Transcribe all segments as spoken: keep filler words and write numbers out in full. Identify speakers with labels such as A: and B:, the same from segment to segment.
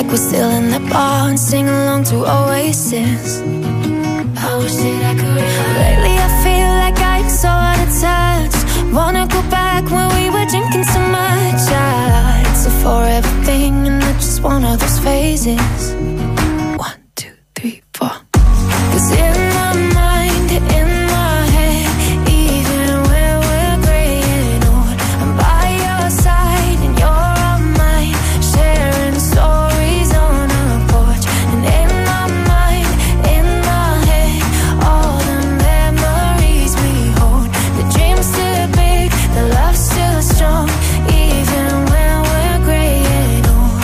A: like we're still in the bar and sing along to Oasis. I wish that I could. Lately I feel like I'm so out of touch. Wanna go back when we were drinking so much. Ah, it's a forever thing and not just one of those phases. One, two, three, four. 'Cause in my mind, in my head, even when we're grey and old, I'm by your side and you're on mine, sharing stories on a porch. And in my mind, in my head, all the memories we hold. The dream's still big, the love's still strong, even when we're grey and old.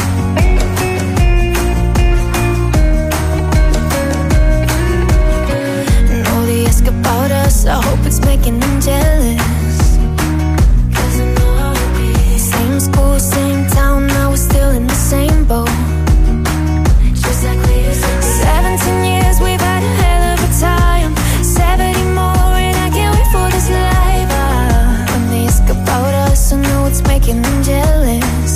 A: And all they ask about us, I hope it's making them jealous. 'Cause I know how it be. Same school, same town, now we're still in the same boat. Just like we used to be. Seventeen years, we've had a hell of a time. Seventy more, and I can't wait for this life. Ah, when they ask about us, I know it's making them jealous.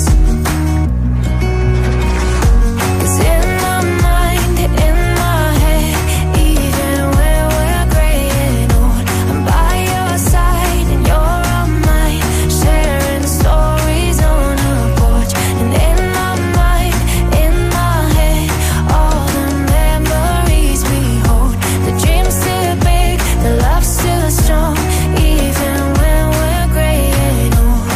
A: 'Cause in my mind, in my head, even when we're grey and old, I'm by your side and you're on mine, sharing stories on a porch. And in my mind, in my head, all the memories we hold. The dream's still big, the love's still strong, even when we're grey and old.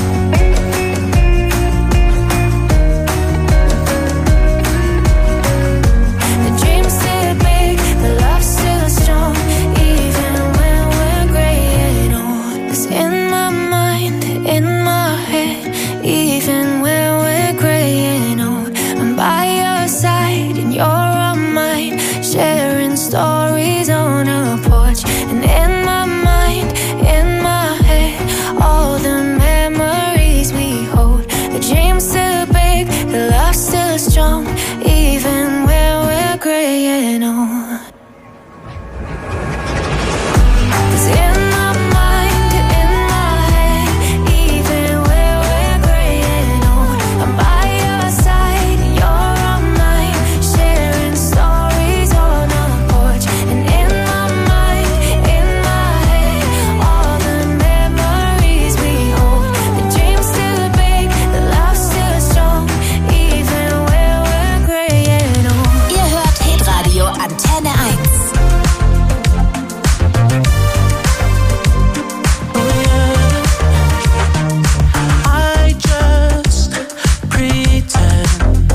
A: The dream's still big, the love's still strong, even when we're grey and old. 'Cause in my mind, in my head, even when we're grey and old, I'm by your side and you're on mine, sharing stories on a porch. And in my mind, in my head, all the memories we hold. The dream's still big, the love's still strong, even when we're grey and old. 'Cause in my mind, in my head, even when we're grey and old, I'm by your side and you're on mine, sharing stories on a porch. And in my mind, in my head, all the memories we hold. The dream's still big, the love's still strong, even when we're grey and old.
B: Ihr hört Hitradio Antenne eins.
C: I just pretend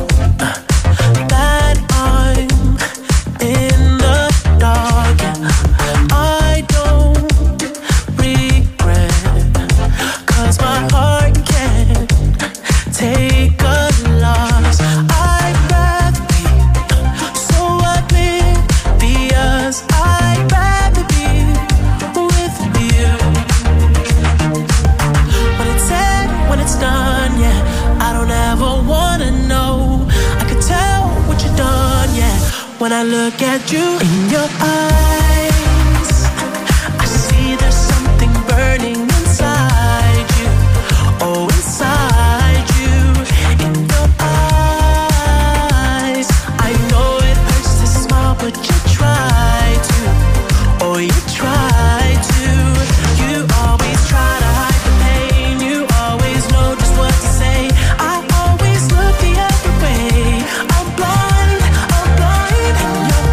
C: that I'm in the dark. I don't regret, 'cause my heart can't take a loss. I'd rather be so oblivious. I'd rather be with you. When it's said, when it's done, yeah, I don't ever wanna know. I could tell what you've done, yeah, when I look at you in your eyes. I see there's something burning inside you. Oh, inside you, in your eyes. I know it hurts to smile, but you try to. Oh, you try to. You always try to hide the pain. You always know just what to say. I always look the other way. I'm blind, I'm blind in your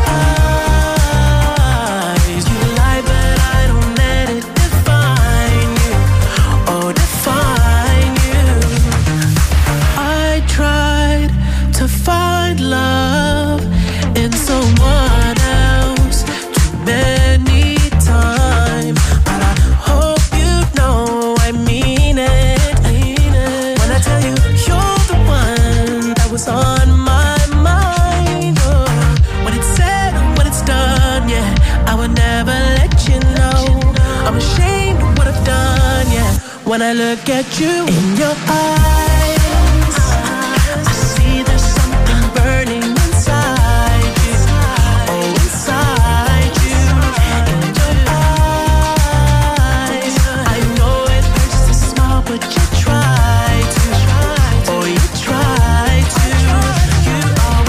C: eyes. You lie, but I don't let it define you. Oh, define you. I tried to find love in someone else too many times, but I hope you know I mean it. When I tell you you're the one that was on my mind. Oh, when it's said, when it's done, yeah, I would never let you know. I'm ashamed of what I've done, yeah, when I look at you in your eyes. I see there's something burning inside you. Oh, inside you, in your eyes. I know it hurts to smile, but you try to. Oh, you try to. You always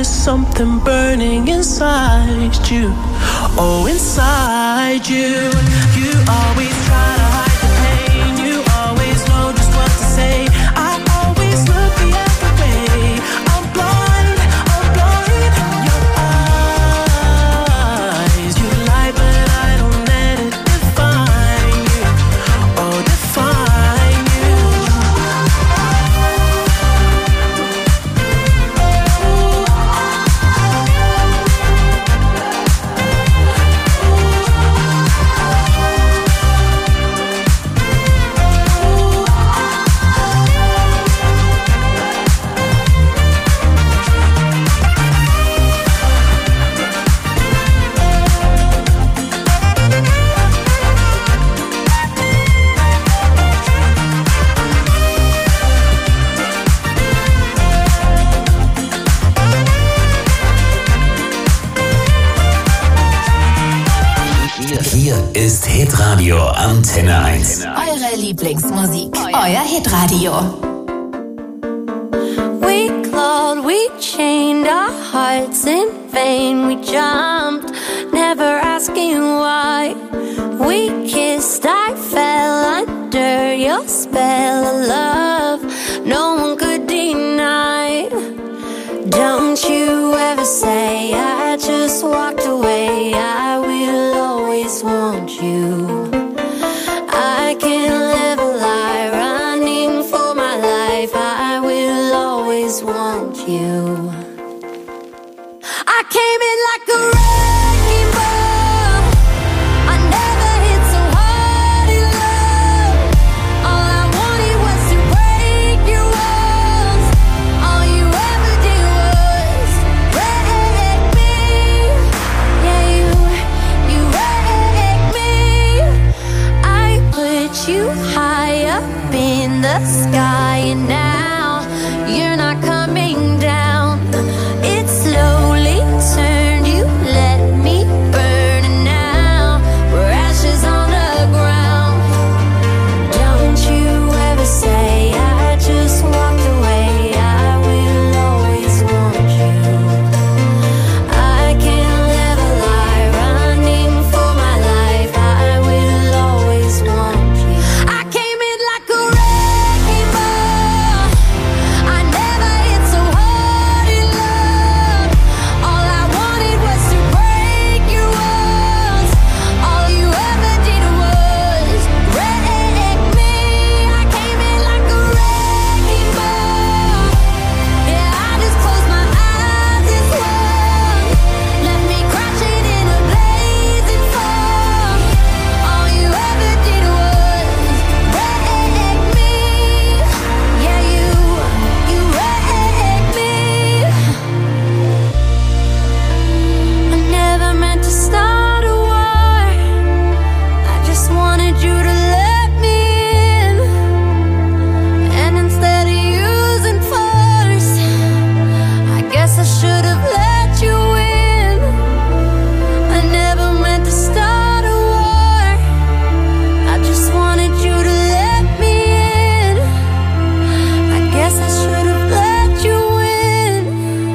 C: there's something burning inside you. Oh, inside you. You always try to hide the pain. You always know just what to say. I always look the other way. I'm blind, I'm blind. Your eyes, you lie, but I don't let it define you. Oh, define you.
D: Ist Hitradio Antenne eins.
B: Eure Lieblingsmusik, euer Hitradio.
A: We clawed, we chained our hearts in vain. We jumped, never asking why. We kissed, I fell under your spell of love. No one could deny. Don't you ever say I just walked away. I will always want you. I can't live a lie, running for my life. I will always want you. I came in like a wrecking ball. I never hit so hard in love. All I wanted was to break your walls. All you ever did was wreck me. Yeah, you, you wrecked me. I put you high up in the sky, and now you're not coming down. It slowly turned, you let me burn, and now we're ashes on the ground. Don't you ever say I just walked away. I will always want you. I can't live a lie, running for my life. I will always want you. I came in like a wrecking ball. I never hit so hard in love. All I wanted was to break your walls. All you ever did was wreck me. I came in like a wrecking ball. Yeah, I just closed my eyes and swung. Let me crash it in a blazing fall. All you ever did was wreck me. Yeah, you, you wrecked me. I never meant to start a war. I just wanted you to let me in. And instead of using force, I guess I should have let you in. I never meant to start a war. I just wanted you to let me in. I guess I should have let you in.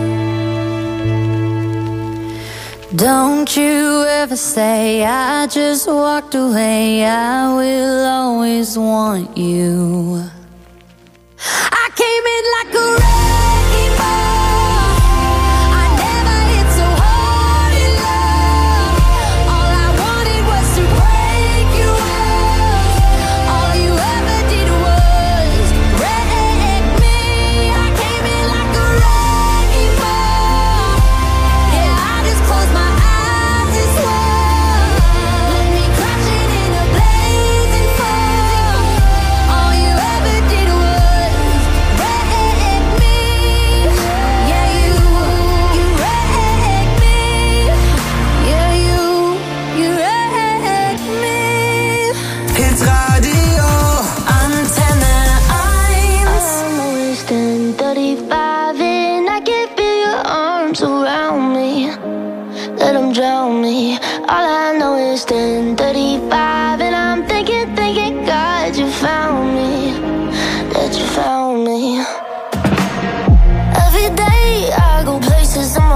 A: Don't you ever say I just walked away. I will always want you. I came in like a wrecking ball. I never hit so hard in love. All I wanted was to break your walls. All you ever did was wreck me. I came in like a wrecking ball. Yeah, I just closed my eyes and swung. Let me crash it in a blazing fall. All you ever did was wreck me. Yeah, you, you wrecked me. Yeah, you, you wrecked me.
C: Hitradio
A: Antenne eins.
E: I'm always ten thirty-five and I can feel your arms around me. Let them drown me. All I know is ten thirty-five and I'm thinking, thinking, God, you found me. That you found me. Every day I go places on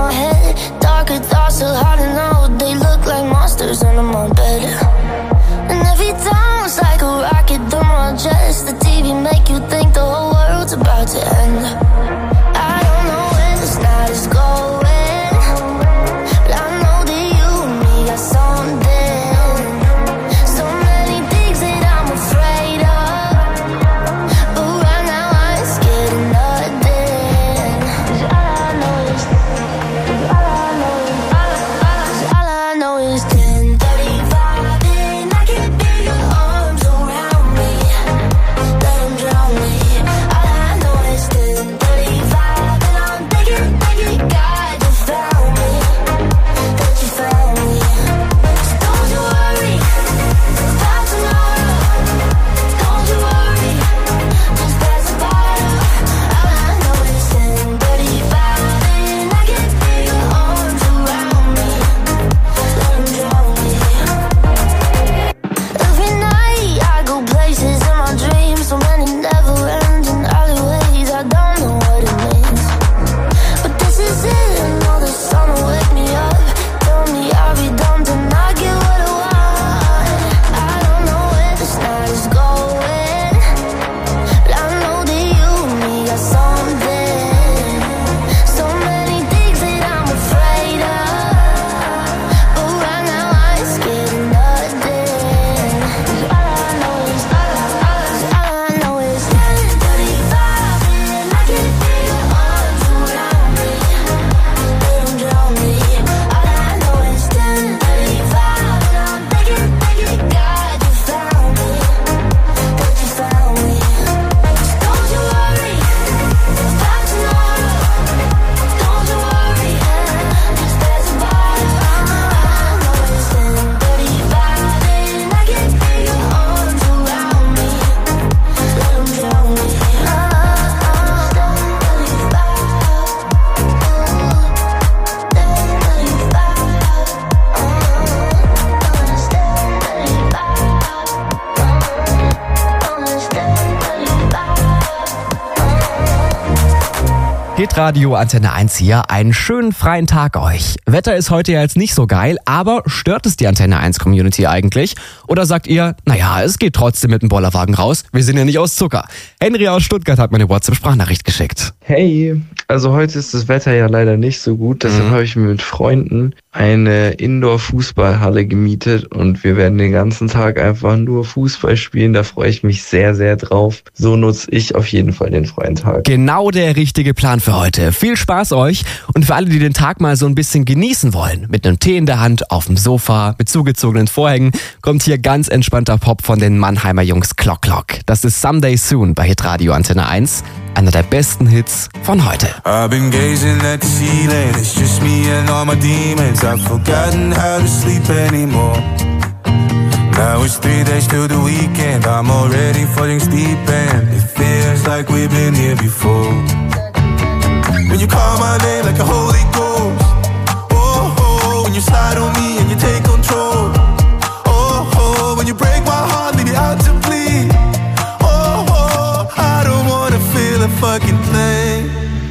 E: so hard and old, they look like monsters under my bed. And every time it's like a rocket, the more just the T V make you think the whole world's about to end. I don't know where this night is going, but I know that you and me got something. So many things that I'm afraid of, but right now I ain't scared of nothing. 'Cause all I know is, 'cause all I know is, all I, all I, all I know is ten thirty-five and I can feel your arms around me. Let 'em drown me. All I know is ten thirty-five and I'm thinking, thinking, God, you found me. That you found me. So don't you worry about tomorrow. Don't you worry, just pass the bottle. All I know is ten thirty-five and I can feel your arms around me. Let 'em drown me. Every night I go places in my dreams, so many never-ending alleyways. I don't know what it means, but this is it. I know the sun will wake me up, tell me I'll be dumb to not get what I want. I don't know where this night is going, but I know that you and me got something. So many things that I'm afraid of, but right now I ain't scared of nothing. 'Cause all I know is, all I, all I know is ten thirty-five and I can feel your arms around me. Let 'em drown me. All I know is ten thirty-five and I'm thinking, thinking, God, you found me. That you found me. So don't you worry about tomorrow. Don't you worry, just pass the bottle. All I know is ten thirty-five and I can feel your arms around me. Let 'em drown me. Oh, ten thirty-five.
F: Hitradio Antenne eins hier, einen schönen freien Tag euch. Wetter ist heute ja jetzt nicht so geil, aber stört es die Antenne eins Community eigentlich? Oder sagt ihr, naja, es geht trotzdem mit dem Bollerwagen raus, wir sind ja nicht aus Zucker. Henry aus Stuttgart hat mir eine WhatsApp-Sprachnachricht geschickt.
G: Hey, also heute ist das Wetter ja leider nicht so gut, deshalb
F: Mhm.
G: habe ich mir mit Freunden eine Indoor-Fußballhalle gemietet und wir werden den ganzen Tag einfach nur Fußball spielen, da freue ich mich sehr, sehr drauf. So nutze ich auf jeden Fall den freien Tag.
F: Genau der richtige Plan für heute. Viel Spaß euch und für alle, die den Tag mal so ein bisschen genießen wollen, mit einem Tee in der Hand, auf dem Sofa, mit zugezogenen Vorhängen, kommt hier ganz entspannter Pop von den Mannheimer Jungs Clock Clock. Das ist Someday Soon bei Hitradio Antenne eins, einer der besten Hits von heute.
H: I've been gazing at the ceiling, it's just me and all my demons. I've forgotten how to sleep anymore. Now it's three days till the weekend, I'm already falling deep and it feels like we've been here before. When you call my name like a Holy Ghost, oh, oh, when you slide on me and you take control, oh, oh, when you break my heart, leave it out to bleed, oh, oh, I don't wanna feel a fucking thing.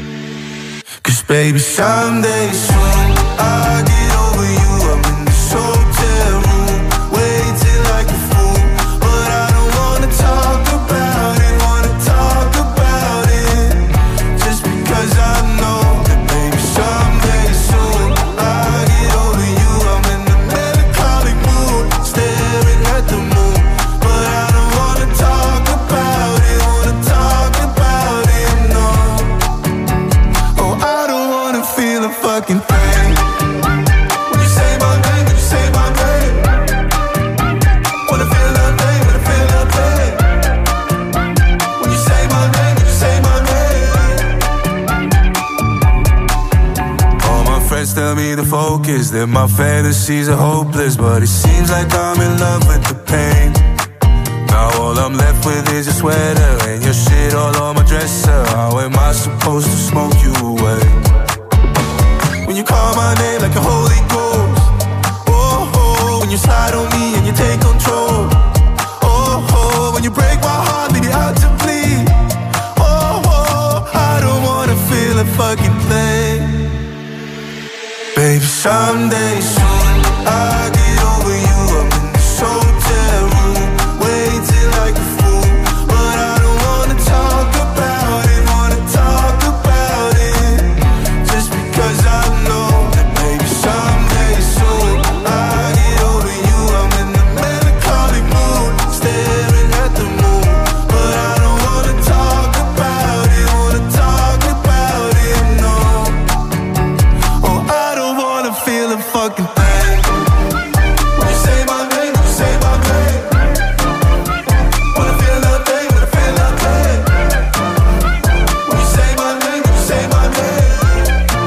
H: Cause baby, someday soon I'll get over you. I'm in this hotel room, waiting like a fool, but I don't wanna talk about it, wanna talk about it, just because I know that baby, someday soon I'll get over you. I'm in the melancholic mood, staring at the moon, but I don't wanna talk about it, wanna talk about it, no. Oh, I don't wanna feel a fucking thing. When you say my name, when you say my name, wanna feel nothing, wanna feel nothing. When you say my name, when you say my name. All my friends tell me to focus, that my fantasies are hopeless, but it seems like I'm in love with the pain. Now all I'm left with is your sweater and your shit all on my dresser. How am I supposed to smoke you away? When you call my name like a Holy Ghost, oh, oh, when you slide on me and you take control, oh, oh, when you break my heart, leave it out to bleed, oh, oh, I don't wanna feel a fucking thing. Baby, someday soon I get over you. I'm in this hotel room, waiting like a fool, but I don't wanna talk about it, wanna talk about it, just because I know that baby, someday soon I get over you. I'm in the melancholy mood, staring at the moon, but I don't wanna talk about it, wanna talk about it, no. Oh, I don't wanna feel a fucking thing. When you say my name, when you say my name, wanna feel nothing, wanna feel nothing. When you say my name, when you say my name,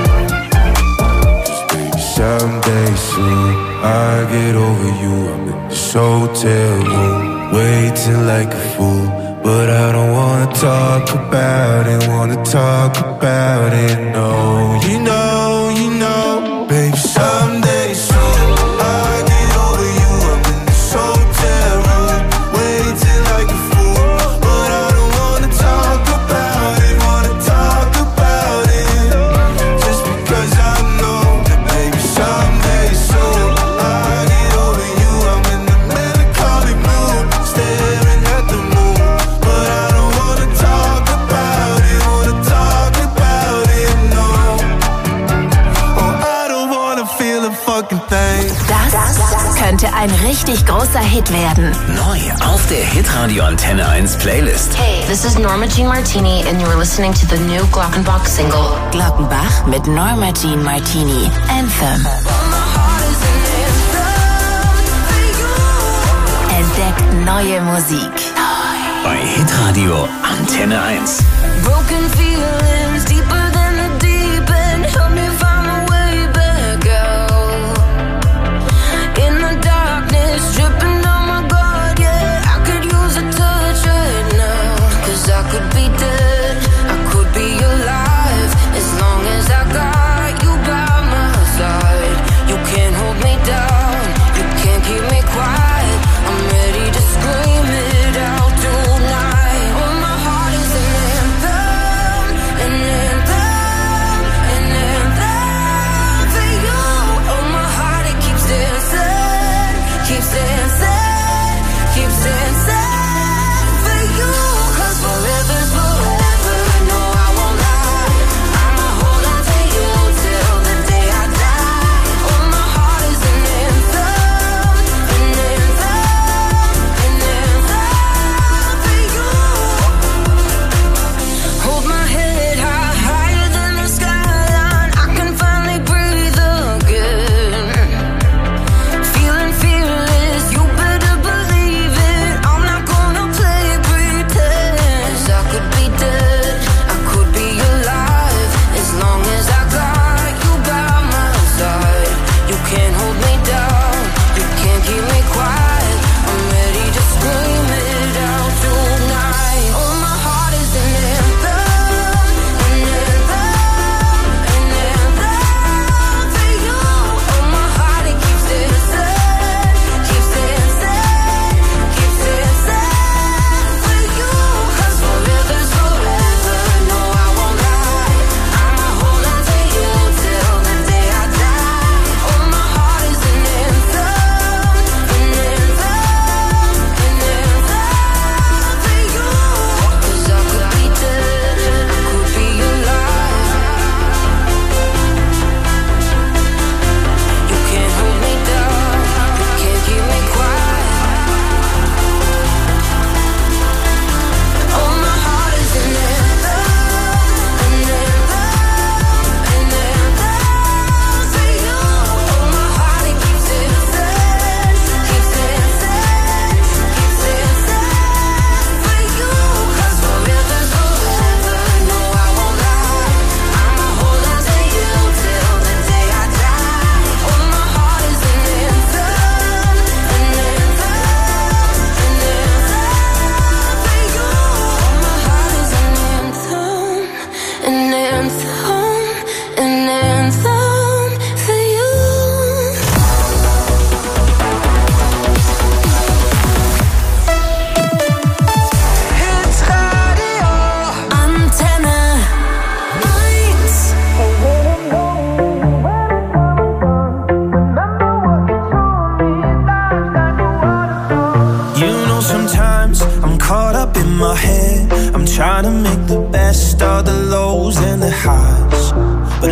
H: just baby, someday soon I get over you. I'm in this hotel room, waiting like a fool, but I don't wanna talk about it, wanna talk about it, no. You know, you know, baby, someday soon I get over you. I'm in this hotel room, waiting like a fool, but I don't wanna talk about it, wanna talk about it, just because I know that baby, someday soon I get over you. I'm in the melancholy mood, staring at the moon, but I don't wanna talk about it, wanna talk about it, no. Oh, I don't wanna feel a fucking thing.
B: Das könnte ein richtig großer Hit werden.
D: Neu auf der Hitradio Antenne eins Playlist.
I: Hey, this is Norma Jean Martini and you're listening to the new Glockenbach single.
B: Glockenbach mit Norma Jean Martini. Anthem. Entdeckt neue Musik.
D: Bei Hitradio Antenne eins.
A: Broken feelings deeper than the deep end. Help me find a way back out. In the darkness, dripping on my guard, yeah. I could use a touch right now. Cause I could be dead, I could be alive. As long as I got you by my side. You can't hold me down, you can't keep me quiet. I'm ready to scream it out tonight. Oh, my heart is an anthem, an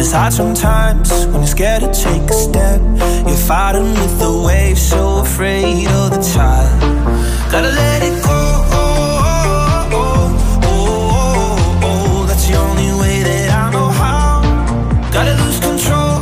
C: it's hard sometimes when you're scared to take a step. You're fighting with the waves, so afraid of the tide. Gotta let it go. That's the only way that I know how. Gotta lose control.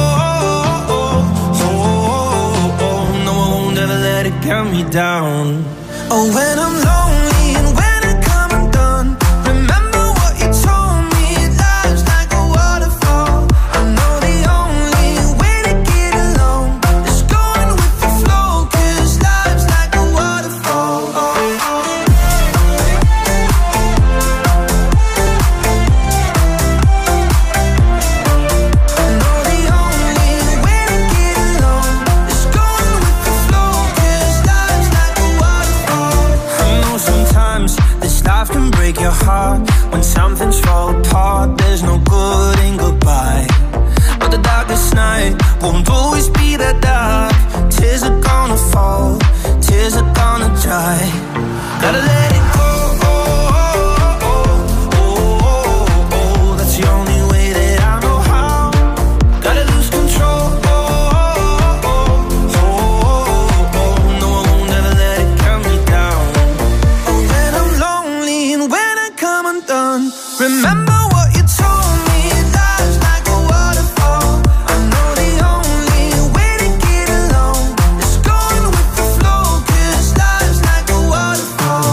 C: No, I won't ever let it get me down. Oh, when I'm lonely and when I come undone, remember what you told me. Life's like a waterfall. I know the only way to get along is going with the flow, 'cause life's like a waterfall. Oh, oh. I know the only way to get along is going with the flow, 'cause life's like a waterfall. I know sometimes this life can break your heart. When something's fall apart, there's no good in goodbye. But the darkest night won't always be that dark. Tears are gonna fall, tears are gonna dry. Gotta let it go. That's the only way that I know how. Gotta lose control. No, I won't ever let it get me down. Oh, when I'm lonely and when I come undone, remember what you told me. Life's like a waterfall. I know the only way to get along is going with the flow, 'cause life's like a waterfall.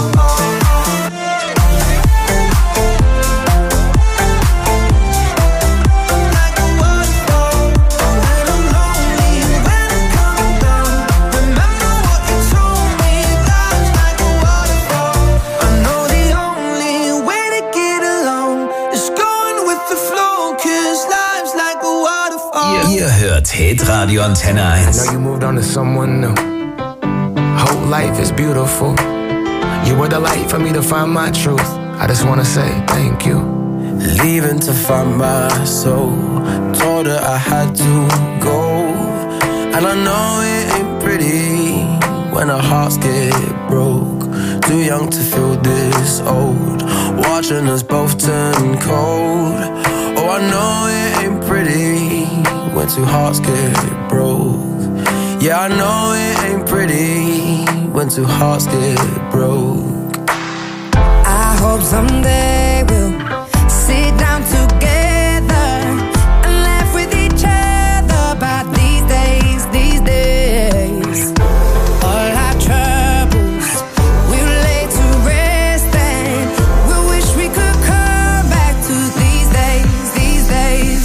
C: Like a waterfall. When I'm lonely and when I come undone, remember what you told me. Life's like a waterfall. I know the only way to get along is going with the flow, 'cause life's like a waterfall.
D: Ihr hört Hitradio Antenne
J: I
D: eins.
J: know you moved on to someone new. Whole life is beautiful. You were the light for me to find my truth. I just wanna say thank you.
C: Leaving to find my soul. Told her I had to go. And I know it ain't pretty when our hearts get broke. Too young to feel this old. Watching us both turn cold. Oh, I know it ain't pretty when two hearts get broke. Yeah, I know it ain't pretty when two hearts get broke.
A: I hope someday we'll sit down together and laugh with each other about these days, these days. All our troubles we'll lay to rest, and we wish we could come back to these days, these days.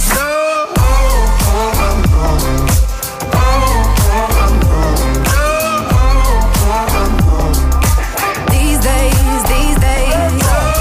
A: These days, these days.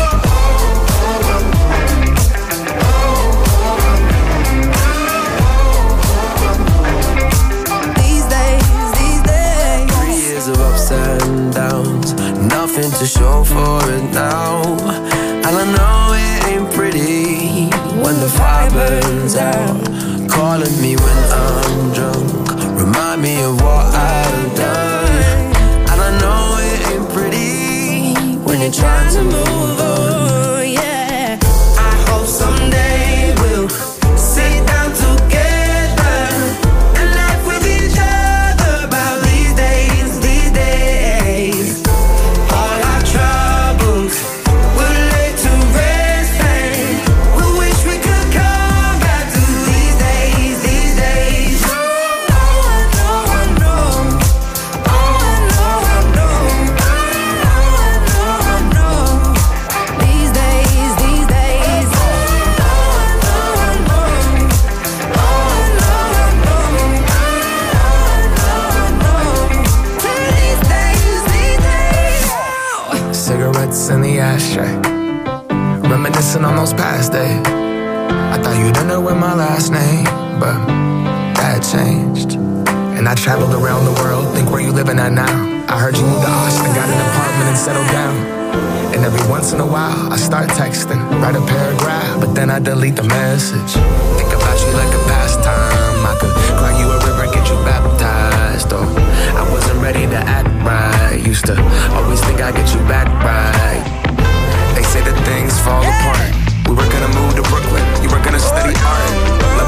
A: These days, these days.
C: Three years of ups and downs, nothing to show for it now. And I know it ain't pretty when the fire burns out. Calling me when I'm drunk, remind me of what I've done. And I know it ain't pretty when you're trying to move on.
A: Yeah, I hope someday we'll sit down together and laugh with each other about these days, these days. All our troubles we'll lay to rest, and we wish we could come back to these days, these days. Oh, I know, I know. Oh, I know, I know. Oh, I know, I know. These days, these days. Oh, I know, I know. Oh, I know, I know. Oh, I know, I know. These days, these days.
J: Cigarettes in the ashtray, reminiscing on those past days. I thought you'd end up with my last name, but that changed. And I traveled around the world, think where you living at now. I heard you moved to Austin, got an apartment and settled down. And every once in a while, I start texting, write a paragraph, but then I delete the message. Think about you like a pastime. I could cry you a river, get you baptized. Oh, I wasn't ready to act right. Used to always think I'd get you back right. They say that things fall apart. We were gonna move to Brooklyn, you were gonna study art.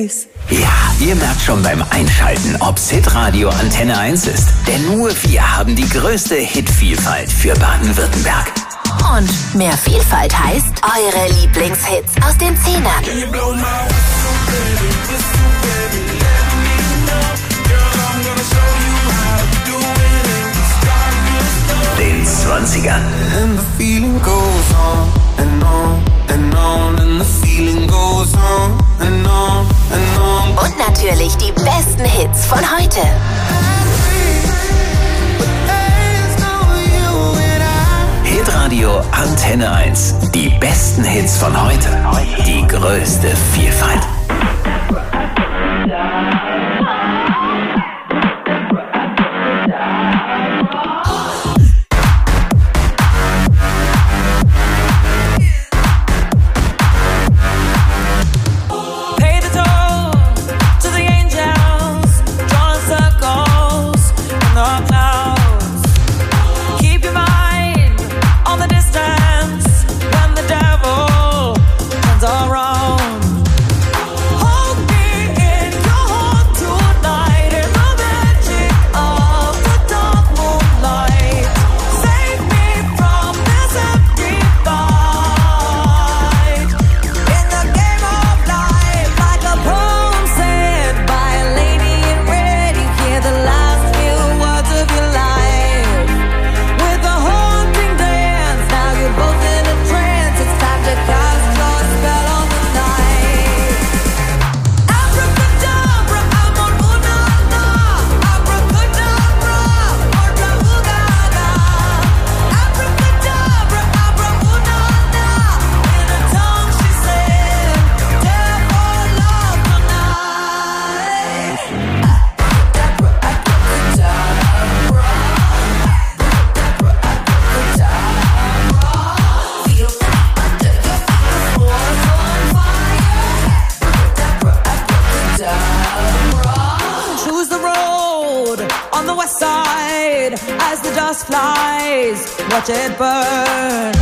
C: face.
D: Ja, ihr merkt schon beim Einschalten, ob's Hitradio Antenne eins ist. Denn nur wir haben die größte Hitvielfalt für Baden-Württemberg.
B: Und mehr Vielfalt heißt eure Lieblingshits aus den Zehnern.
D: Den zwanzigern.
H: And the feeling goes on and on and on and the feeling goes on and on and on.
B: Und natürlich die besten Hits von heute.
D: Hitradio Antenne eins. Die besten Hits von heute. Die größte Vielfalt.
C: Watch it burn.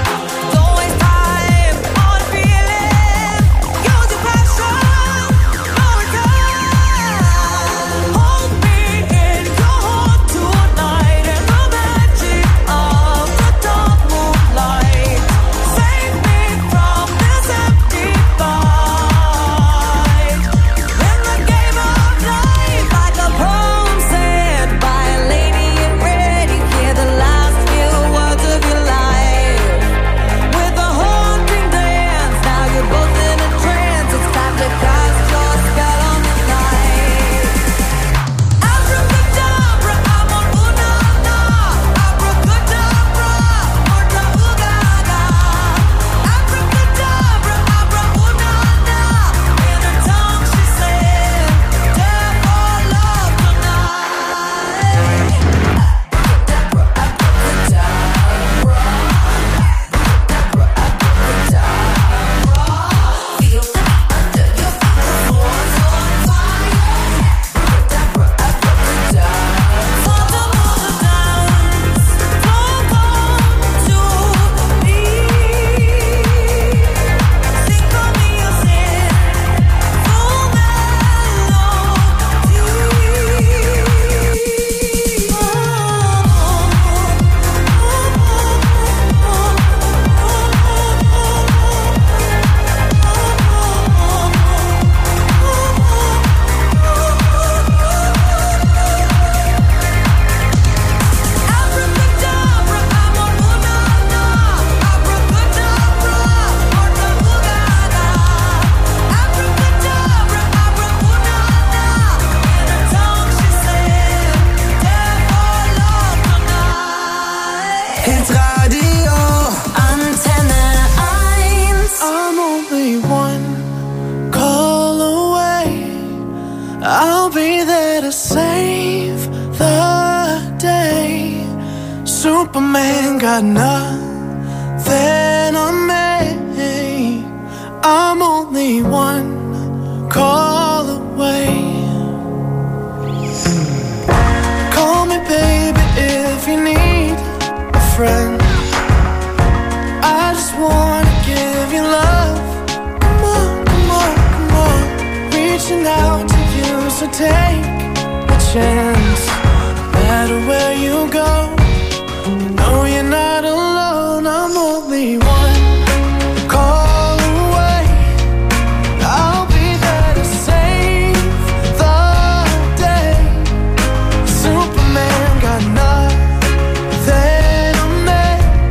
C: Superman got nothing on me. I'm only one call away. Call me baby if you need a friend. I just wanna give you love. Come on, come on, come on. Reach take a chance. No matter where you go, no, you're not alone. I'm only one call away. I'll be there to save the day. Superman got nothing on me.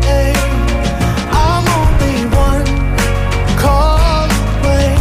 C: I'm only one call away.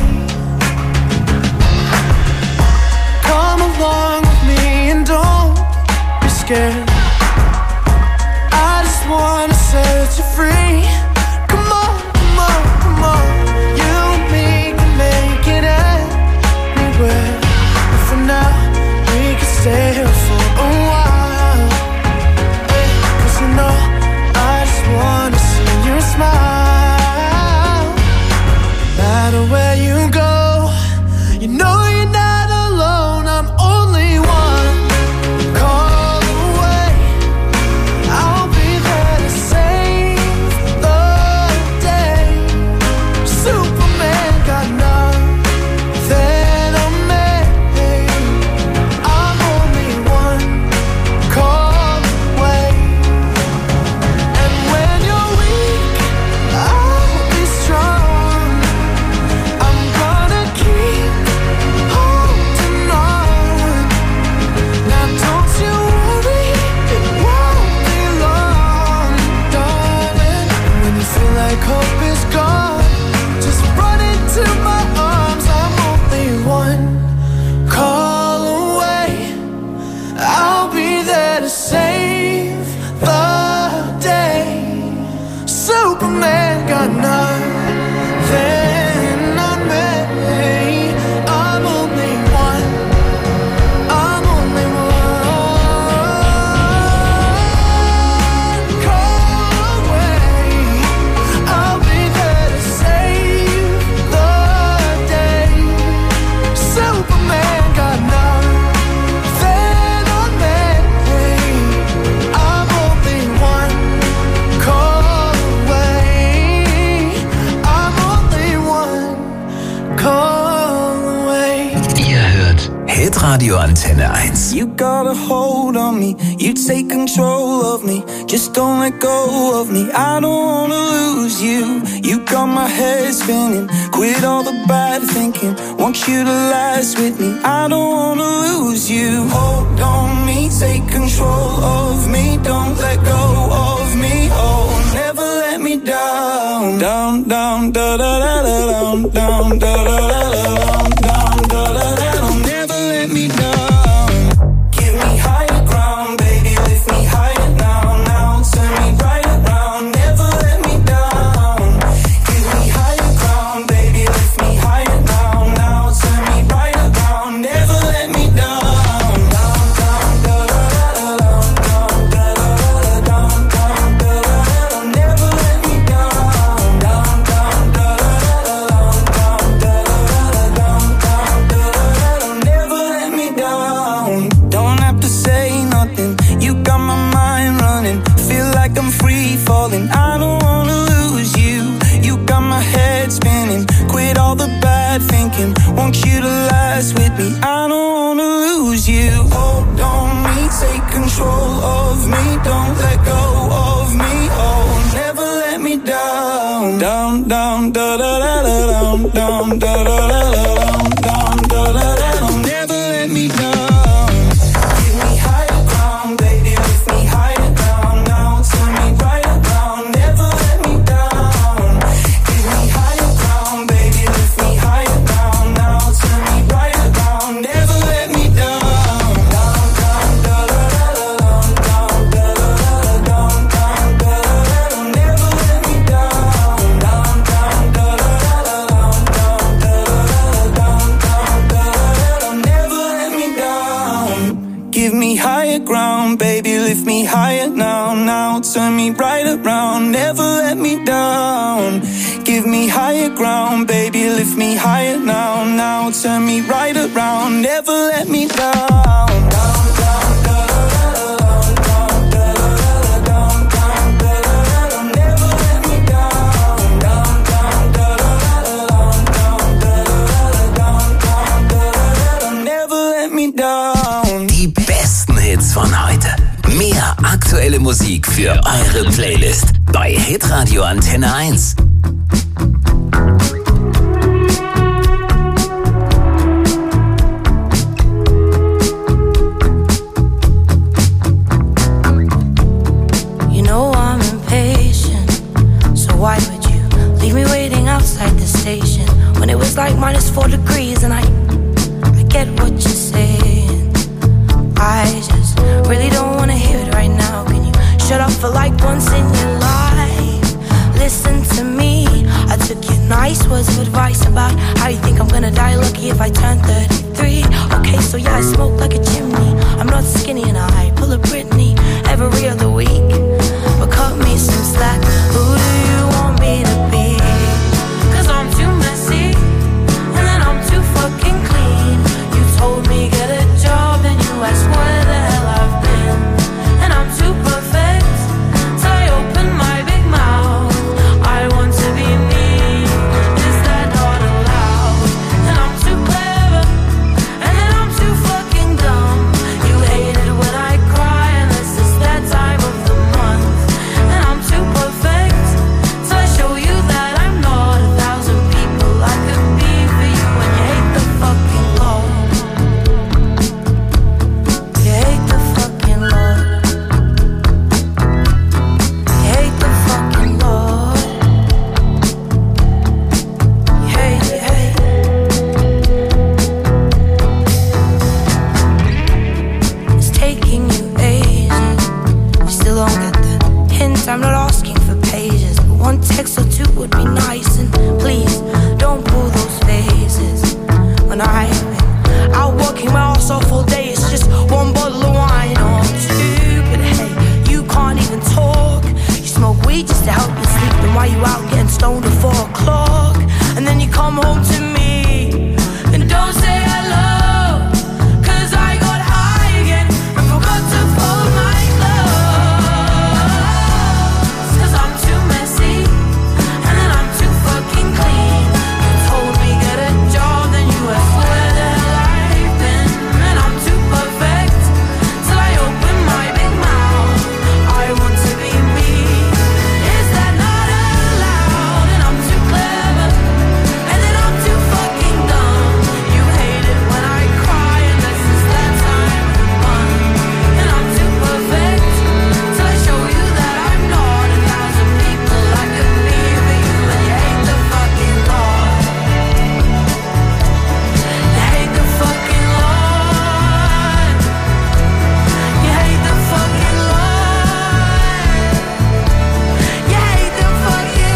C: Come along with me and don't be scared. I just wanna set you free. Come on, come on, come on. You and me can make it anywhere. But for now, we can stay here for a while. Hey, 'cause you know, I just wanna see you smile. No matter where you go, you know you're not alone. I'm only one call away. I'll be there to save the day. Superman got nothing on me. I'm only one call away. And when you're weak, I'll be strong. I'm gonna keep holding on. Now don't you worry, it won't be long, darling. When you feel like hope is gone, just run into my arms. I'm only one call away. I'll be there to save the day. Superman got nothing on me. I'm only one. I'm only one call away. I'll be there to save the day. Superman got nothing on me. I'm only one call away. I'm only one call away.
D: Ihr hört Hitradio Antenne eins.
K: You got a hold on me, you take control of me. Just don't let go of me, I don't wanna lose you. You got my head spinning, quit all the bad thinking. Want you to last with me, I don't wanna lose you. Hold on me, take control of me. Don't let go of me, oh, never let me down. Down, down, da da da da down, down, da da da da down, down, da da da down. Never let me down. Give me higher ground, baby, lift me higher now, now. Turn me right around, never let me down. Give me higher ground, baby, lift me higher now, now. Turn me right around, never let me down. Down, down, da da da da down, down, da da da da down, down, da da da down. Never let me down. Down, down, da da da da down, down, da da da da down, down, da da da down. Never let me down. Don't have to say nothing, you got my mind running. Feel like I'm free falling, I don't wanna lose you. You got my head spinning, quit all the bad thinking. Want you to last with me, I don't wanna lose you. Hold on me, take control of me. Don't let go of me, oh, never let me down. Down, down, da da da da down, down, da da da da down, down, da da da down. Never let me down. Give me higher ground, baby, lift me higher now, now. Turn me right around, never let me down. Give me higher ground, baby, lift me higher now, now. Turn me right around, never let me down. Down, down, da da da da down, down, da da da da down, down, da da da down. Never let me down. Down, down, da da da da down, down, da da da da down, down, da da da down. Never let me down. Give me higher ground, baby, lift me higher now, now. Turn me right around, never let me down. Give me higher ground, baby, lift me higher now, now. Turn me right around, never let me down. Down, down, da da da da down, down, da da da da down, down, da da da down. Never let me down. Down, down, da da da da down, down, da da da da down, down, da da da down. Never let me down.
D: Hits von heute. Mehr aktuelle Musik für eure Playlist bei Hitradio Antenne eins.
L: You know I'm impatient, so why would you leave me waiting outside the station when it was like minus four degrees? And I, I get what you're saying. I just really don't wanna hear it right now. Can you shut up for like once in your life? Listen to me. I took your nice words of advice about how you think I'm gonna die lucky if I turn thirty-three. Okay, so yeah, I smoke like a chimney. I'm not skinny and I pull a Britney every other week. But cut me some slack. Who do you want me to be? Cause I'm too messy and then I'm too fucking clean. You told me get a job and you asked where the hell I've been. And I'm too perfect till I open my big mouth. I want to be me. Is that not allowed? And I'm too clever and then I'm too fucking dumb. You hate it when I cry unless it's that time of the month. And I'm too perfect till I show you that I'm not a thousand people I could be for you. And you hate the fucking Lord. You hate the fucking Lord. You hate the fucking Lord. You hate, you hate. It's taking you ages. You still don't get the hint. I'm not asking for pages, but one text or two would be nice. And please don't pull those faces when I've been out working my ass off all day. It's just one bottle of wine or two. But hey, you can't even talk. You smoke weed just to help you sleep. Then why you out getting stoned at four o'clock? And then you come home to me and don't say hello. Cause I got high again and forgot to fold my clothes. Cause I'm too messy and then I'm too fucking clean. You told me get a job, then you asked where the hell I've been. And I'm too perfect till I open my big mouth. I want to be me. Is that not allowed? And I'm too clever and then I'm too fucking dumb. You hate it when I cry unless it's that time of the month. And I'm too perfect till I show you that I'm not a thousand people I could be for you. And you hate the fucking Lord. You hate the fucking Lord. You hate the fucking Lord. You hate the fucking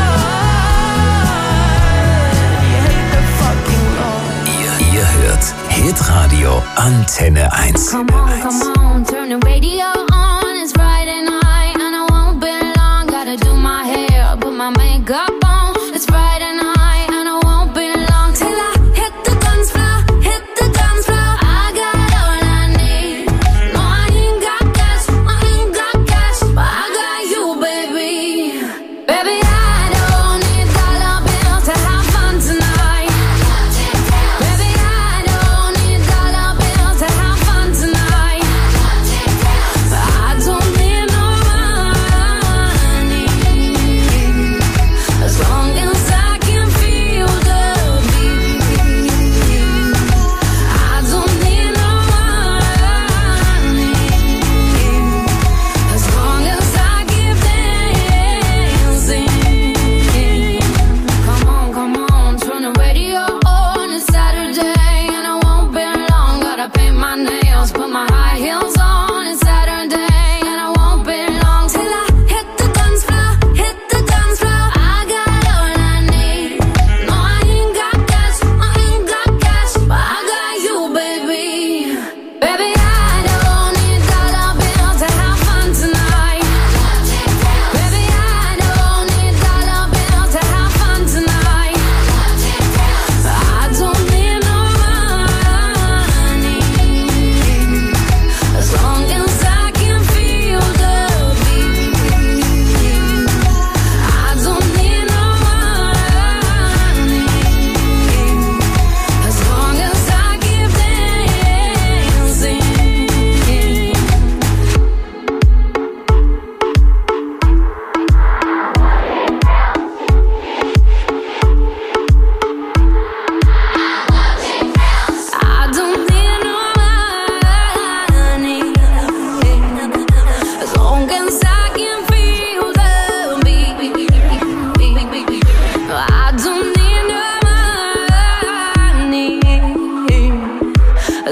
L: Lord. You hate the fucking Lord.
D: Ihr, ihr hört Hitradio Antenne eins.
A: Come on, come on, turn the radio on. It's Friday night and I won't be long. Gotta do my hair, put my makeup on. It's Friday night and I won't be long till I hit the dance floor, hit the dance floor. I got all I need. No, I ain't got cash, I ain't got cash, but I got you, baby. Baby, I don't need dollar bills to have fun tonight. Baby, I don't need dollar bills to have fun tonight. But I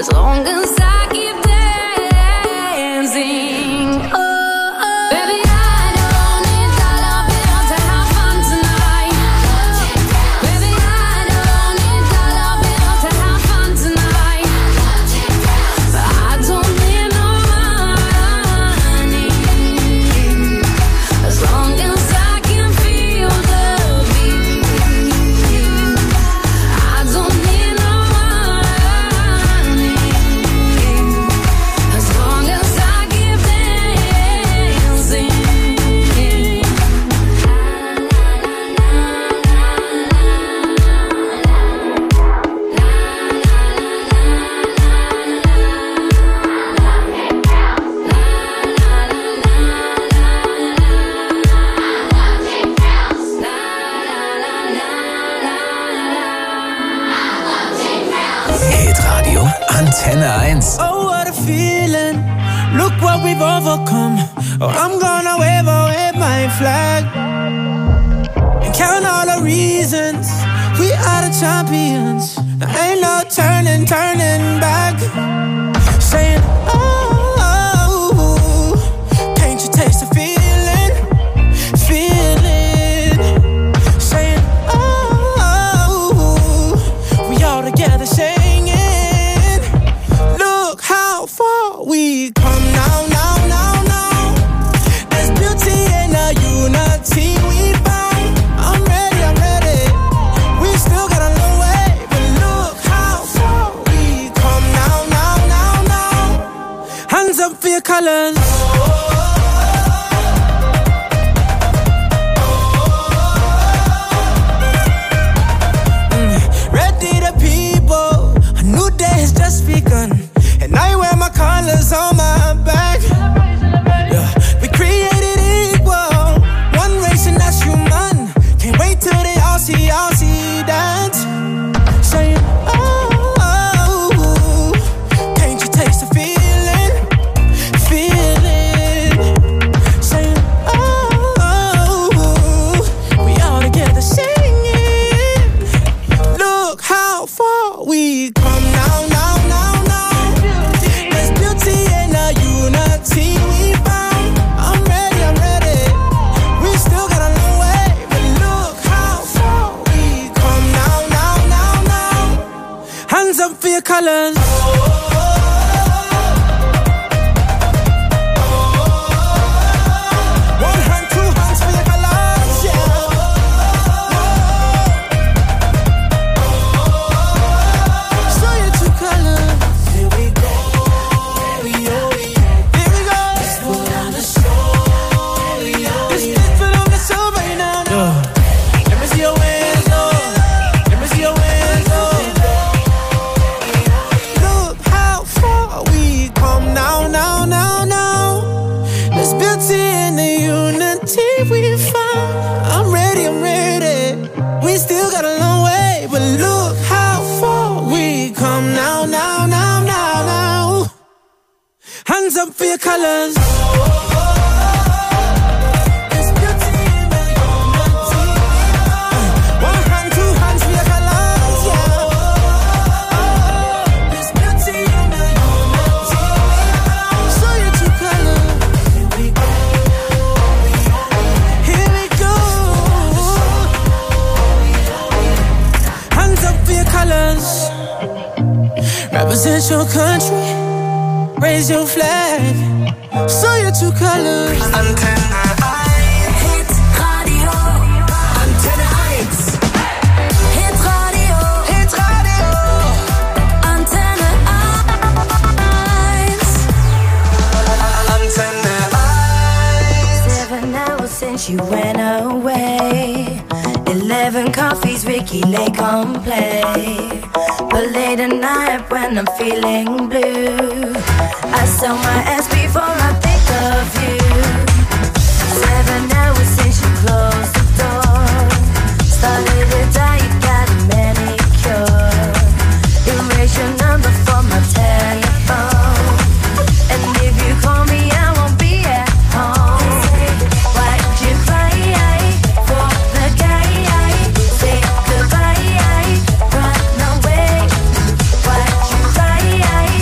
L: as long as I keep dancing. Oh, oh. Baby, I don't need dollar bills to have fun tonight. Baby, I don't need dollar bills to have fun tonight. But I don't need no money as long as I can feel the beat. I don't need no money as long as I keep dancing.
D: Hitradio Antenne eins.
K: Oh, what a feeling. Look what we've overcome. Oh, I'm gonna wave, oh, wave my flag. And count all the reasons we are the champions. There ain't no turning, turning back. Saying, oh, can't you taste the feeling? Feeling. Saying, oh, we all together singing. Look how far we come now, now, now, now. There's beauty in the unity we found. I'm ready, I'm ready. We still got a long way, but look how far we come now, now, now, now. Hands up for your colors. Ready the people, a new day has just begun. And I wear my colors on my back. Yeah. We created equal, one race and that's human. Can't wait till they all see, all see that. Saying, oh, oh, can't you taste the feeling? Feeling. Saying, oh, oh, we all together singing. Look how far we come now, now, now, now. There's beauty in the unity we found. I'm ready, I'm ready. We still got a long way, but look how far we come now, now, now, now. Hands up for your colors. One hand, two hands for your colors, yeah. Show your true colors. Here we go, here we go. Let's put on the show, let's put on the show right now, now. Let me see your hands up, let me see your hands up. Look how far we come now, now, now, now. There's beauty in the unity we found. I'm ready, I'm ready. We still got a long way, but look how far we come now, now, now, now, now. Hands up for your colors. There's beauty in the unity. One hand, two hands for your colors, yeah. There's beauty in the unity. Show your true colors. Here we go. Here we go. Hands up for your colors. Represent your country. Raise your flag. Show your true colors.
C: Antenne
B: Hit Radio. Antenne eins.
L: Hit Radio, Hit Radio, Antenne eins.
C: Antenne
L: Seven hours since you went away. Eleven coffees, Ricky Lake on play. But late at night when I'm feeling blue, I sell my ass before I think of you. Seven hours since you closed the door. Started to die, you got a manicure. Erase your number from my telephone. And if you call me, I won't be at home. Why'd you cry for the guy? Say goodbye, run away. Why'd you cry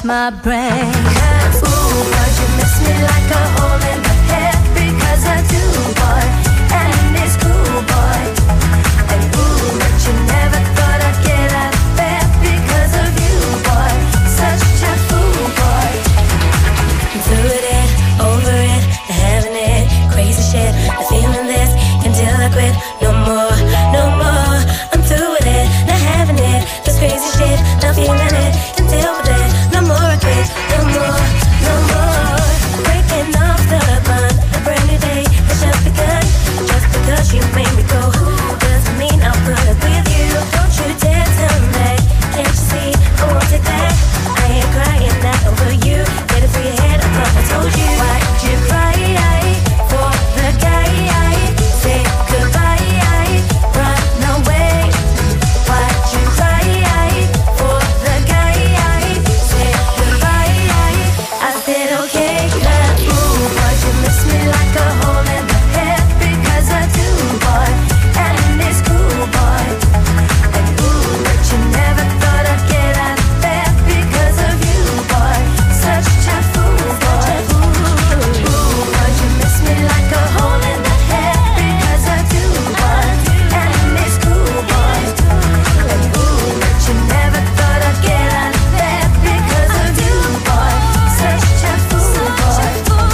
A: my brain. Ooh, but you miss me like a hole in the head, because I do, boy, and it's cool, boy. And ooh, but you never thought I'd get out of bed because of you, boy. Such a fool, boy. I'm through with it, over it, not having it, crazy shit, not feeling this until I quit. No more, no more. I'm through with it, not having it, this crazy shit, not feeling it until we're dead. No more I quit, no more, no more. Breaking off the bond, a brand new day has just begun. Just because you made me go, doesn't mean I'll put up with you. Don't you dare tell me that, can't you see, I won't take that. I ain't crying not over you, get it through your head, I thought I told you. Why'd you cry for the guy? Say goodbye, run away. Why'd you cry for the guy? Say goodbye. I said okay, cut. Ooh, but you miss me like a hole in the head, because I do, boy, and it's cool, boy. And ooh, but you never thought I'd get out of bed because of you, boy. Such a fool, boy. Ooh, but you miss me like a hole in the head, because I do, boy, and it's cool, boy. And ooh, but you never thought I'd get out of bed because of you, boy. Such a fool, boy.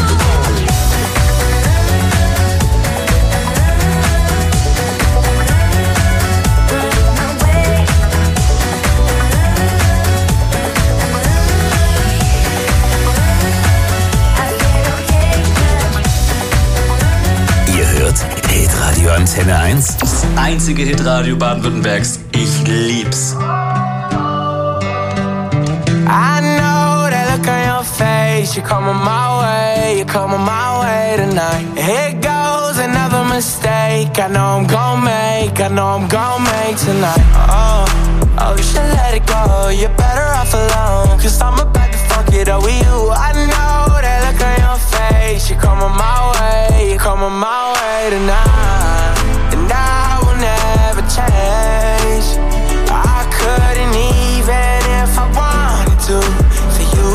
D: Ihr hört Hitradio Antenne eins. Das einzige Hitradio Baden-Württembergs. Ich lieb's.
C: I know that look on your face. You're coming my way, you're coming my way tonight. Here goes another mistake. I know I'm gon' make, I know I'm gon' make tonight. Oh, oh, you should let it go. You're better off alone, cause I'm about to fuck it up with you. I know that look on your face. You're coming my way, you're coming my way tonight. And I will never change. I couldn't even if I wanted to for you.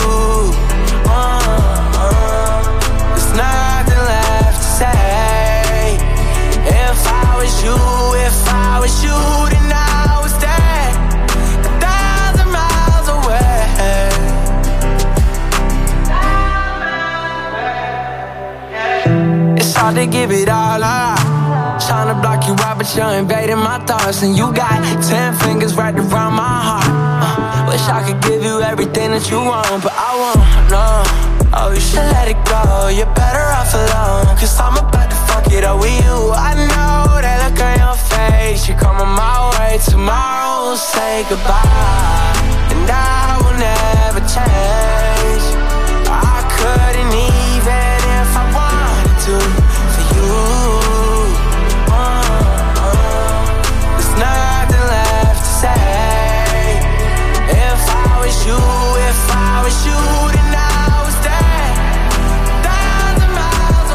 C: Uh, uh, there's nothing left to say. If I was you, if I was you, then I was dead, a thousand miles away. It's hard to give it all up, trying to block you out, but you're invading my thoughts. And you got ten fingers right around my heart. uh, Wish I could give you everything that you want, but I won't, no. Oh, you should let it go, you're better off alone, cause I'm about to fuck it up with you. I know that look on your face. You're coming my way, tomorrow we'll say goodbye. And I will never change. I couldn't even if I wanted to for you. Nothing left to say. If I was you, if I was you, then I was dead, a thousand miles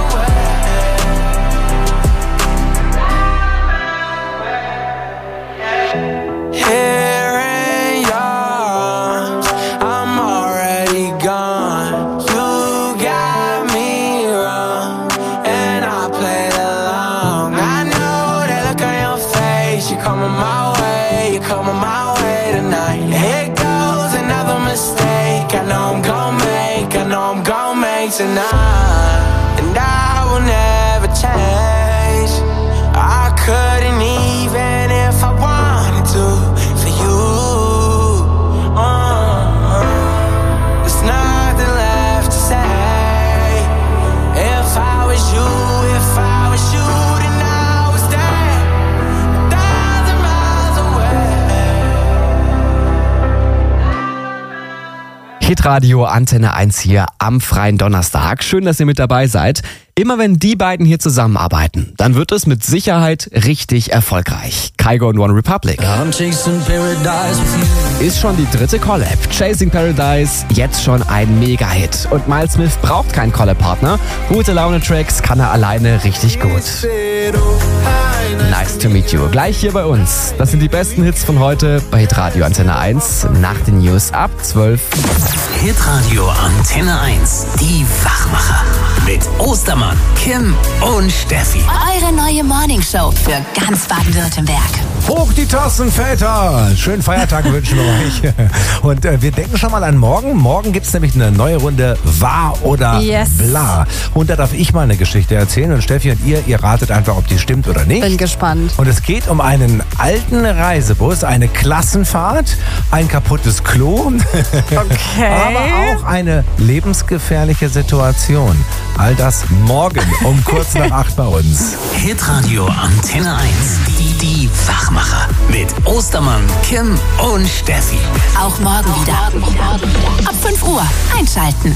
C: away. Here in your arms, I'm already gone. You got me wrong, and I played along. I know that look on your face. You're coming my way, you're coming my way tonight. Here goes another mistake. I know I'm gon' make, I know I'm gon' make tonight. And I will never change. I couldn't even if I wanted to for you. Uh, there's nothing left to say. If I was you, if I was you, then I was dead, a thousand miles away.
F: Hitradio Antenne eins hier am freien Donnerstag. Schön, dass ihr mit dabei seid. Immer wenn die beiden hier zusammenarbeiten, dann wird es mit Sicherheit richtig erfolgreich. Kygo und One Republic. Ist schon die dritte Collab. Chasing Paradise, jetzt schon ein Mega-Hit. Und Miles Smith braucht keinen Collab-Partner. Gute Laune-Tracks kann er alleine richtig gut. Nice to meet you. Gleich hier bei uns. Das sind die besten Hits von heute bei Hitradio Antenne eins. Nach den News ab zwölf.
D: Hitradio Antenne eins. Die Wachmacher. Mit Ostermann, Kim und Steffi.
B: Eure neue Morningshow für ganz Baden-Württemberg.
M: Hoch die Tassen, Väter! Schönen Feiertag wünschen wir euch. Und äh, wir denken schon mal an morgen. Morgen gibt's nämlich eine neue Runde Wahr oder
N: Yes.
M: Bla. Und da darf ich mal eine Geschichte erzählen. Und Steffi und ihr, ihr ratet einfach, ob die stimmt oder nicht.
N: Bin gespannt.
M: Und es geht um einen alten Reisebus, eine Klassenfahrt, ein kaputtes Klo.
N: Okay.
M: Aber auch eine lebensgefährliche Situation. All das morgen um kurz nach acht bei uns.
D: Hitradio Antenne eins. Die, die Wachmacher. Mit Ostermann, Kim und Steffi.
B: Auch morgen wieder. Ab fünf Uhr einschalten.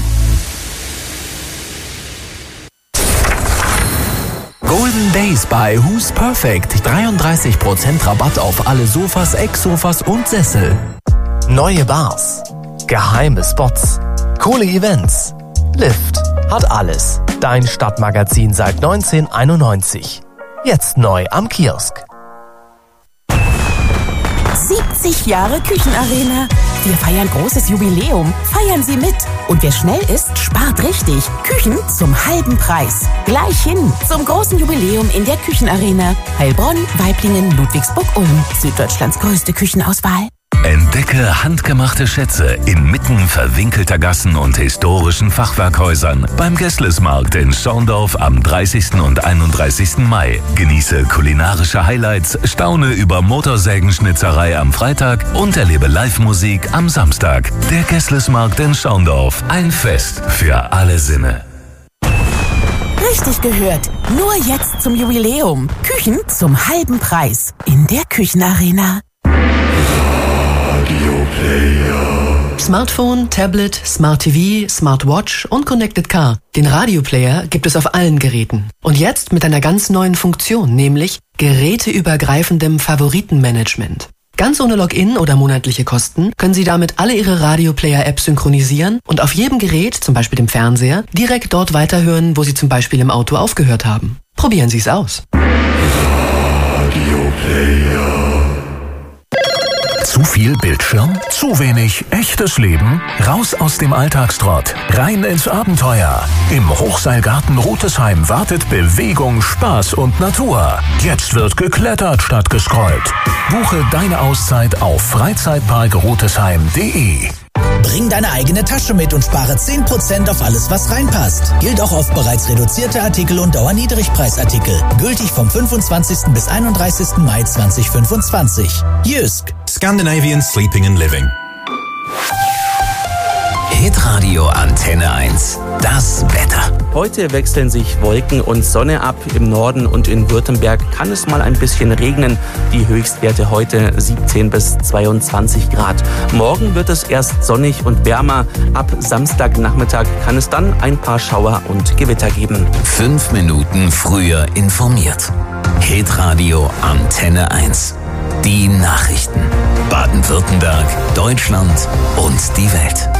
O: Golden Days bei Who's Perfect. dreiunddreißig Prozent Rabatt auf alle Sofas, Ecksofas und Sessel. Neue Bars. Geheime Spots. Coole Events. Lift hat alles. Dein Stadtmagazin seit neunzehnhunderteinundneunzig. Jetzt neu am Kiosk.
P: siebzig Jahre Küchenarena. Wir feiern großes Jubiläum. Feiern Sie mit. Und wer schnell ist, spart richtig. Küchen zum halben Preis. Gleich hin zum großen Jubiläum in der Küchenarena. Heilbronn, Waiblingen, Ludwigsburg, Ulm. Süddeutschlands größte Küchenauswahl.
Q: Entdecke handgemachte Schätze inmitten verwinkelter Gassen und historischen Fachwerkhäusern beim Gesslesmarkt in Schorndorf am dreißigsten und einunddreißigsten Mai. Genieße kulinarische Highlights, staune über Motorsägenschnitzerei am Freitag und erlebe Live-Musik am Samstag. Der Gesslesmarkt in Schorndorf. Ein Fest für alle Sinne.
P: Richtig gehört. Nur jetzt zum Jubiläum. Küchen zum halben Preis. In der Küchenarena.
R: Smartphone, Tablet, Smart T V, Smartwatch und Connected Car. Den Radioplayer gibt es auf allen Geräten. Und jetzt mit einer ganz neuen Funktion, nämlich geräteübergreifendem Favoritenmanagement. Ganz ohne Login oder monatliche Kosten können Sie damit alle Ihre Radioplayer-Apps synchronisieren und auf jedem Gerät, zum Beispiel dem Fernseher, direkt dort weiterhören, wo Sie zum Beispiel im Auto aufgehört haben. Probieren Sie es aus.
Q: Radioplayer. Zu viel Bildschirm? Zu wenig echtes Leben? Raus aus dem Alltagstrott, rein ins Abenteuer. Im Hochseilgarten Rutesheim wartet Bewegung, Spaß und Natur. Jetzt wird geklettert statt gescrollt. Buche deine Auszeit auf freizeitpark rutesheim punkt de.
S: Bring deine eigene Tasche mit und spare zehn Prozent auf alles, was reinpasst. Gilt auch auf bereits reduzierte Artikel und Dauerniedrigpreisartikel. Gültig vom fünfundzwanzigsten bis einunddreißigsten Mai zweitausendfünfundzwanzig. Jysk.
T: Scandinavian Sleeping and Living.
D: Hitradio Antenne eins. Das Wetter.
U: Heute wechseln sich Wolken und Sonne ab. Im Norden und in Württemberg kann es mal ein bisschen regnen. Die Höchstwerte heute siebzehn bis zweiundzwanzig Grad. Morgen wird es erst sonnig und wärmer. Ab Samstagnachmittag kann es dann ein paar Schauer und Gewitter geben.
D: Fünf Minuten früher informiert. Hitradio Antenne eins. Die Nachrichten. Baden-Württemberg, Deutschland und die Welt.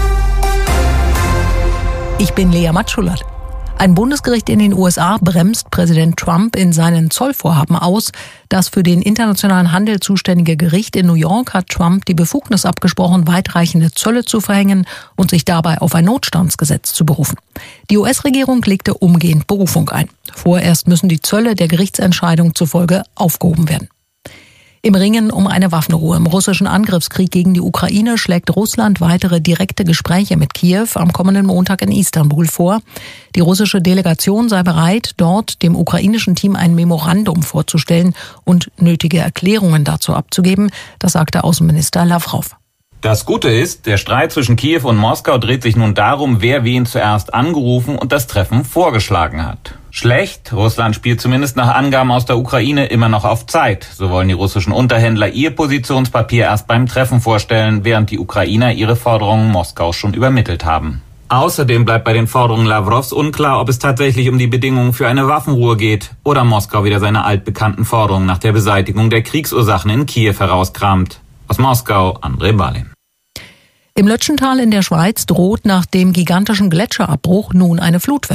V: Ich bin Lea Matschulat. Ein Bundesgericht in den U S A bremst Präsident Trump in seinen Zollvorhaben aus. Das für den internationalen Handel zuständige Gericht in New York hat Trump die Befugnis abgesprochen, weitreichende Zölle zu verhängen und sich dabei auf ein Notstandsgesetz zu berufen. Die U S-Regierung legte umgehend Berufung ein. Vorerst müssen die Zölle der Gerichtsentscheidung zufolge aufgehoben werden. Im Ringen um eine Waffenruhe im russischen Angriffskrieg gegen die Ukraine schlägt Russland weitere direkte Gespräche mit Kiew am kommenden Montag in Istanbul vor. Die russische Delegation sei bereit, dort dem ukrainischen Team ein Memorandum vorzustellen und nötige Erklärungen dazu abzugeben. Das sagte Außenminister Lavrov.
W: Das Gute ist, der Streit zwischen Kiew und Moskau dreht sich nun darum, wer wen zuerst angerufen und das Treffen vorgeschlagen hat. Schlecht, Russland spielt zumindest nach Angaben aus der Ukraine immer noch auf Zeit. So wollen die russischen Unterhändler ihr Positionspapier erst beim Treffen vorstellen, während die Ukrainer ihre Forderungen Moskau schon übermittelt haben. Außerdem bleibt bei den Forderungen Lavrovs unklar, ob es tatsächlich um die Bedingungen für eine Waffenruhe geht oder Moskau wieder seine altbekannten Forderungen nach der Beseitigung der Kriegsursachen in Kiew herauskramt. Aus Moskau, André Balin.
V: Im Lötschental in der Schweiz droht nach dem gigantischen Gletscherabbruch nun eine Flutwelle.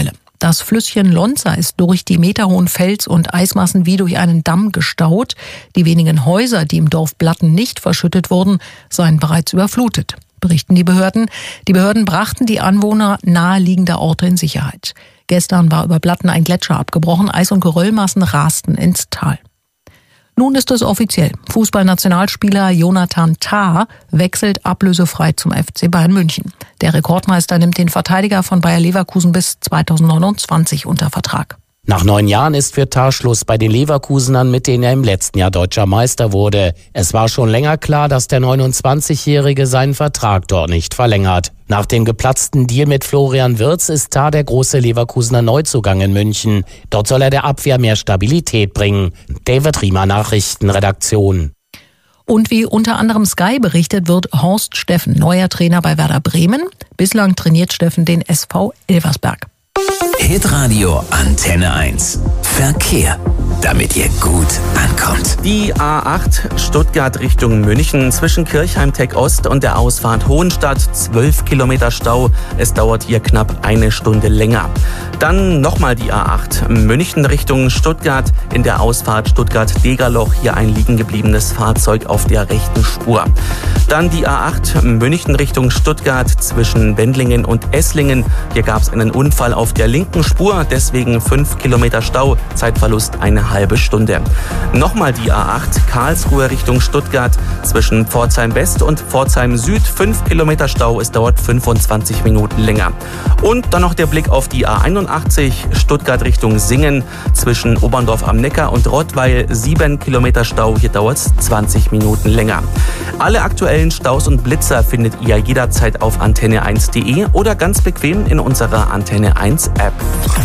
V: Das Flüsschen Lonza ist durch die meterhohen Fels- und Eismassen wie durch einen Damm gestaut. Die wenigen Häuser, die im Dorf Blatten nicht verschüttet wurden, seien bereits überflutet, berichten die Behörden. Die Behörden brachten die Anwohner naheliegender Orte in Sicherheit. Gestern war über Blatten ein Gletscher abgebrochen, Eis- und Geröllmassen rasten ins Tal. Nun ist es offiziell. Fußballnationalspieler Jonathan Tah wechselt ablösefrei zum F C Bayern München. Der Rekordmeister nimmt den Verteidiger von Bayer Leverkusen bis zweitausendneunundzwanzig unter Vertrag.
E: Nach neun Jahren ist für Tah Schluss bei den Leverkusenern, mit denen er im letzten Jahr deutscher Meister wurde. Es war schon länger klar, dass der neunundzwanzigjährige seinen Vertrag dort nicht verlängert. Nach dem geplatzten Deal mit Florian Wirtz ist Tah der große Leverkusener Neuzugang in München. Dort soll er der Abwehr mehr Stabilität bringen. David Riemer, Nachrichtenredaktion.
V: Und wie unter anderem Sky berichtet, wird Horst Steffen neuer Trainer bei Werder Bremen. Bislang trainiert Steffen den S V Elversberg.
D: Hitradio Antenne eins. Verkehr, damit ihr gut ankommt.
U: Die A acht Stuttgart Richtung München zwischen Kirchheim-Tech Ost und der Ausfahrt Hohenstadt. zwölf Kilometer Stau. Es dauert hier knapp eine Stunde länger. Dann nochmal die A acht München Richtung Stuttgart. In der Ausfahrt Stuttgart-Degerloch hier ein liegen gebliebenes Fahrzeug auf der rechten Spur. Dann die A acht München Richtung Stuttgart zwischen Wendlingen und Esslingen. Hier gab es einen Unfall auf der linken Spur, deswegen fünf Kilometer Stau, Zeitverlust eine halbe Stunde. Nochmal die A acht Karlsruhe Richtung Stuttgart zwischen Pforzheim West und Pforzheim Süd, fünf Kilometer Stau, es dauert fünfundzwanzig Minuten länger. Und dann noch der Blick auf die A einundachtzig Stuttgart Richtung Singen zwischen Oberndorf am Neckar und Rottweil, sieben Kilometer Stau, hier dauert es zwanzig Minuten länger. Alle aktuellen Staus und Blitzer findet ihr jederzeit auf antenne eins punkt de oder ganz bequem in unserer Antenne eins App.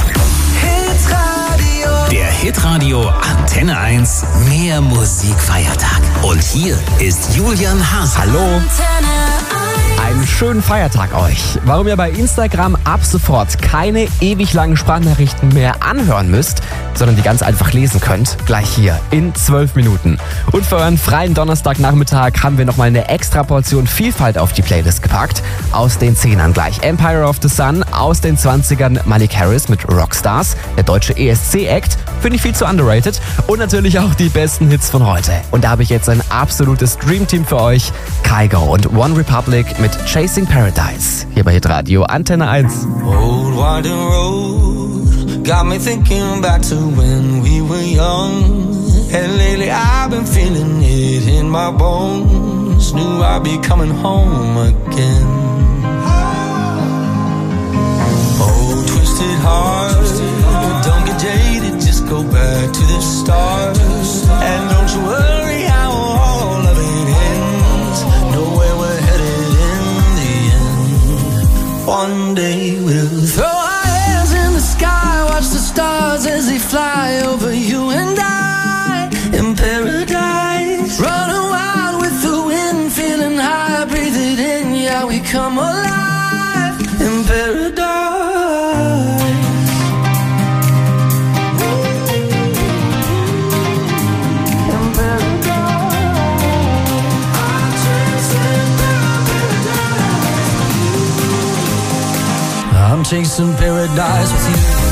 D: Der Hitradio Antenne eins Mehr Musikfeiertag. Und hier ist Julian Haas.
F: Hallo. Einen schönen Feiertag euch. Warum ihr bei Instagram ab sofort keine ewig langen Sprachnachrichten mehr anhören müsst, sondern die ganz einfach lesen könnt, gleich hier in zwölf Minuten. Und für euren freien Donnerstagnachmittag haben wir nochmal eine extra Portion Vielfalt auf die Playlist gepackt. Aus den Zehnern gleich Empire of the Sun, aus den zwanzigern Malik Harris mit Rockstars, der deutsche E S C-Act, finde ich viel zu underrated, und natürlich auch die besten Hits von heute. Und da habe ich jetzt ein absolutes Dreamteam für euch. Kygo und One Republic mit Chasing Paradise. Hier bei Hitradio Antenne eins.
K: Old winding road got me thinking back to when we were young. And lately I've been feeling it in my bones. Knew I'd be coming home again. Oh, twisted heart, don't get jaded, just go back to the start. And don't you worry how all of it ends. Know where we're headed in the end. One day we'll throw our hands in the sky, watch the stars as they fly over you and I. In paradise, running wild with the wind, feeling high, breathe it in, yeah, we come alive. In paradise. I'm chasing paradise with you.